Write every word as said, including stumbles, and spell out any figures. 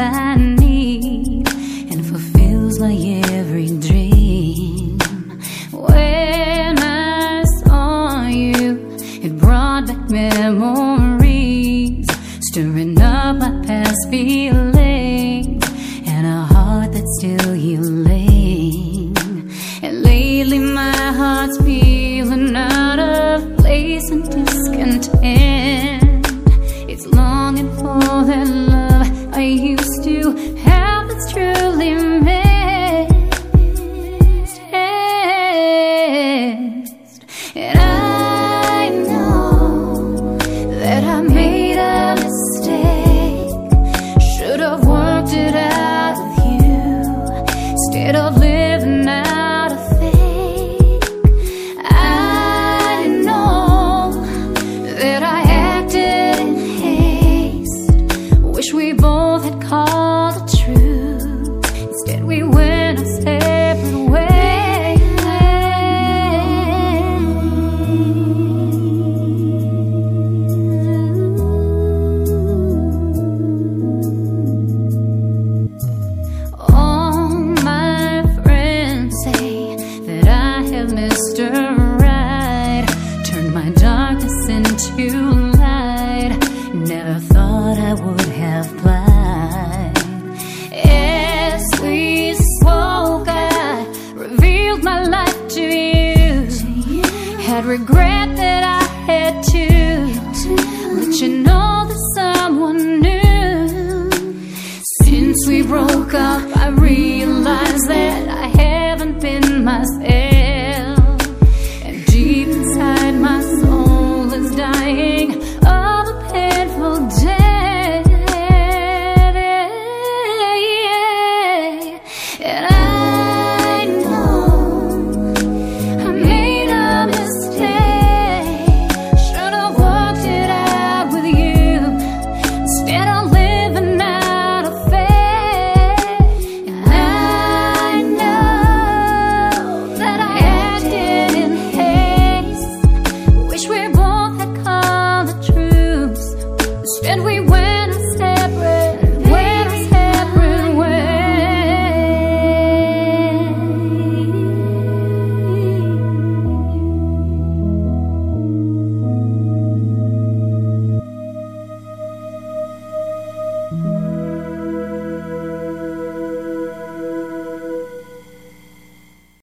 I need and fulfills my every dream. When I saw you, it brought back memories, stirring up my past feelings and a heart that's still healing. And lately my heart's feeling out of place and discontent. It's longing for that love I used to have that's truly missed. And I know that I made a mistake. Should have worked it out with you instead of living out of fake. I know that I acted in haste. Wish we both had called the truth. Instead we went our separate ways. All my friends say that I have Mister Right, turned my darkness into light. Never thought I would have lied. As we spoke, I revealed my life to you. Had regret that I had to let you know that someone new. Since we broke up, I realized that I had